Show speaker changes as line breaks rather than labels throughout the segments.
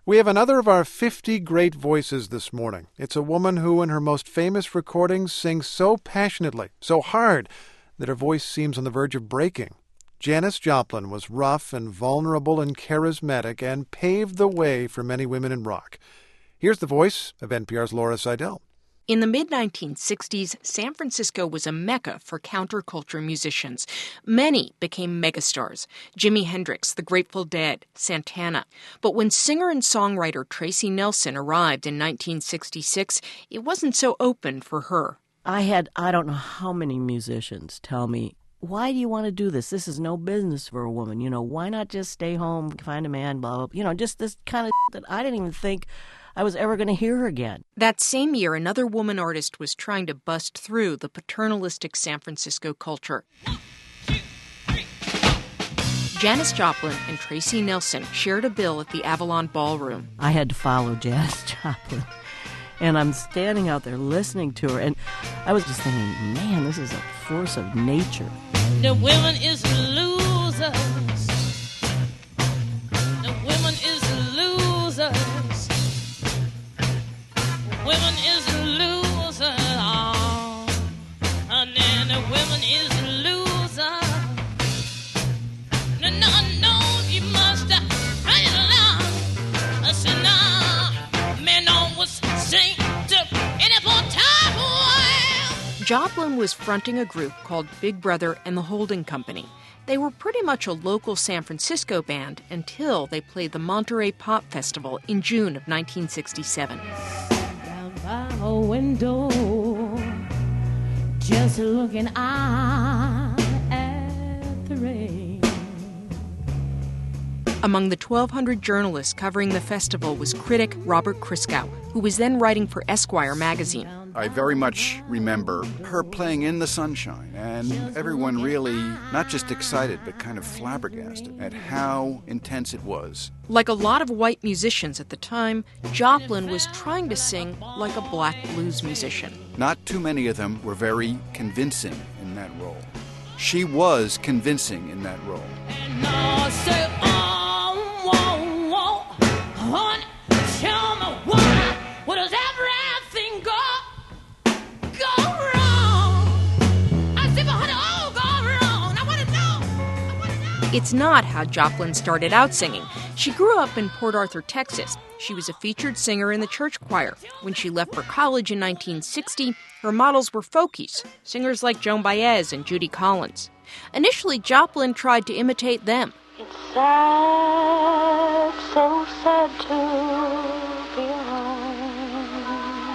We have another of our 50 great voices this morning. It's a woman who, in her most famous recordings, sings so passionately, so hard, that her voice seems on the verge of breaking. Janis Joplin was rough and vulnerable and charismatic and paved the way for many women in rock. Here's the voice of NPR's Laura Seidel.
In the mid-1960s, San Francisco was a mecca for counterculture musicians. Many became megastars: Jimi Hendrix, The Grateful Dead, Santana. But when singer and songwriter Tracy Nelson arrived in 1966, it wasn't so open for her.
I don't know how many musicians tell me, why do you want to do this? This is no business for a woman. Why not just stay home, find a man, blah, blah. Just this kind of that I didn't even think I was ever going to hear again.
That same year, another woman artist was trying to bust through the paternalistic San Francisco culture.
1, 2, 3.
Janis Joplin and Tracy Nelson shared a bill at the Avalon Ballroom.
I had to follow Janis Joplin. And I'm standing out there listening to her, and I was just thinking, man, this is a force of nature.
The women is losers. The women is losers. Women is losers. Oh, and then the women is losers. No, you must run it along. I said, no, men always sing to any more time.
Joplin was fronting a group called Big Brother and the Holding Company. They were pretty much a local San Francisco band until they played the Monterey Pop Festival in June of 1967.
Down by a window, just looking out at the rain.
Among the 1,200 journalists covering the festival was critic Robert Christgau, who was then writing for Esquire magazine.
I very much remember her playing in the sunshine, and everyone really not just excited, but kind of flabbergasted at how intense it was.
Like a lot of white musicians at the time, Joplin was trying to sing like a black blues musician.
Not too many of them were very convincing in that role. She was convincing in that role.
And I say, honey, tell me why, what does everything go wrong? I said, honey, go wrong. I want to know.
It's not how Joplin started out singing. She grew up in Port Arthur, Texas. She was a featured singer in the church choir. When she left for college in 1960, her models were folkies, singers like Joan Baez and Judy Collins. Initially, Joplin tried to imitate them.
It's sad, so sad to be alone.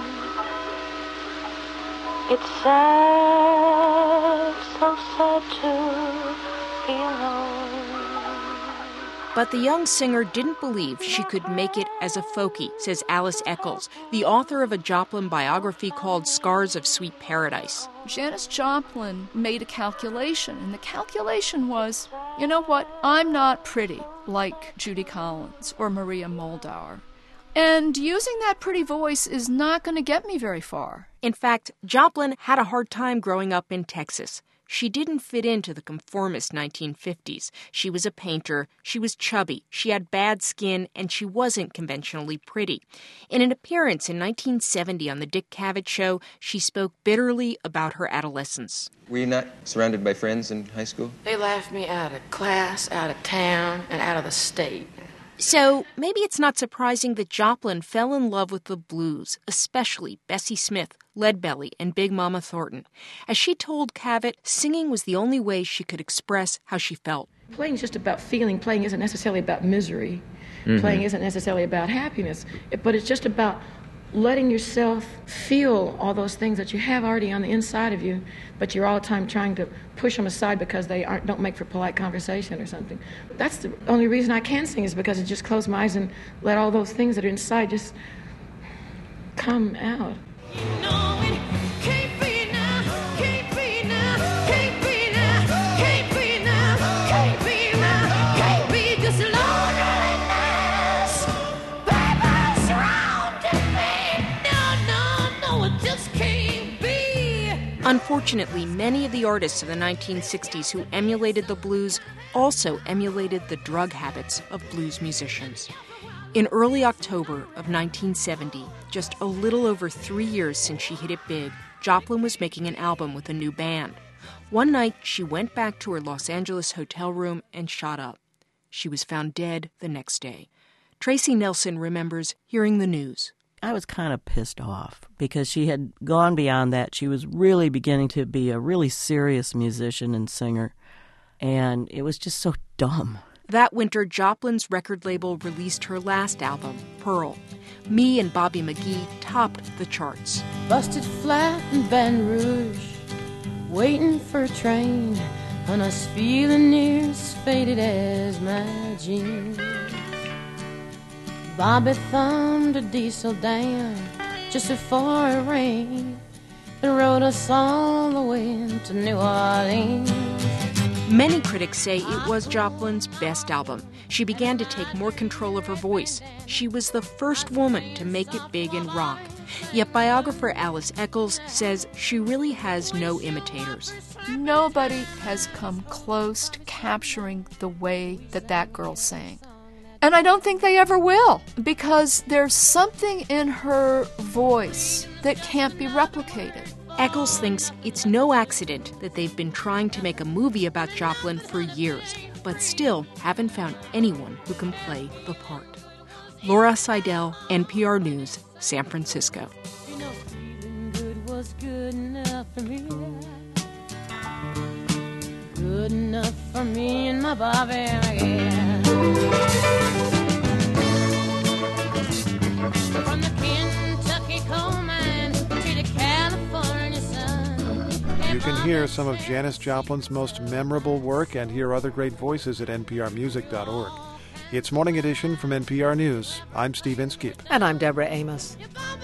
It's sad, so sad to be alone.
But the young singer didn't believe she could make it as a folkie, says Alice Eccles, the author of a Joplin biography called Scars of Sweet Paradise.
Janis Joplin made a calculation, and the calculation was, you know what, I'm not pretty like Judy Collins or Maria Muldaur. And using that pretty voice is not going to get me very far.
In fact, Joplin had a hard time growing up in Texas. She didn't fit into the conformist 1950s. She was a painter, she was chubby, she had bad skin, and she wasn't conventionally pretty. In an appearance in 1970 on The Dick Cavett Show, she spoke bitterly about her adolescence.
Were you not surrounded by friends in high school?
They laughed me out of class, out of town, and out of the state.
So maybe it's not surprising that Joplin fell in love with the blues, especially Bessie Smith, Leadbelly, and Big Mama Thornton. As she told Cavett, singing was the only way she could express how she felt.
Playing is just about feeling. Playing isn't necessarily about misery. Mm-hmm. Playing isn't necessarily about happiness. But it's just about letting yourself feel all those things that you have already on the inside of you, but you're all the time trying to push them aside because they don't make for polite conversation or something. That's the only reason I can sing, is because I just close my eyes and let all those things that are inside just come out.
You know it can't be now, can't be now, can't be now, can't be now, can't be now, can't be this loneliness, baby, surrounding me. No, it just can't be.
Unfortunately, many of the artists of the 1960s who emulated the blues also emulated the drug habits of blues musicians. In early October of 1970, just a little over 3 years since she hit it big, Joplin was making an album with a new band. One night, she went back to her Los Angeles hotel room and shot up. She was found dead the next day. Tracy Nelson remembers hearing the news.
I was kind of pissed off because she had gone beyond that. She was really beginning to be a really serious musician and singer, and it was just so dumb.
That winter, Joplin's record label released her last album, Pearl. Me and Bobby McGee topped the charts.
Busted flat in Baton Rouge, waiting for a train, and us feeling near as faded as my jeans. Bobby thumbed a diesel down just before it rained and rode us all the way to New Orleans.
Many critics say it was Joplin's best album. She began to take more control of her voice. She was the first woman to make it big in rock. Yet biographer Alice Eccles says she really has no imitators.
Nobody has come close to capturing the way that girl sang. And I don't think they ever will, because there's something in her voice that can't be replicated.
Eccles thinks it's no accident that they've been trying to make a movie about Joplin for years, but still haven't found anyone who can play the part. Laura Seidel, NPR News, San Francisco.
You know, feeling good was good enough for me. Good enough for me and my Bobby again. From the Kentucky coal mine to the California sun.
You can hear some of Janis Joplin's most memorable work and hear other great voices at nprmusic.org. It's Morning Edition from NPR News. I'm Steve Inskeep.
And I'm Deborah Amos.
If I'm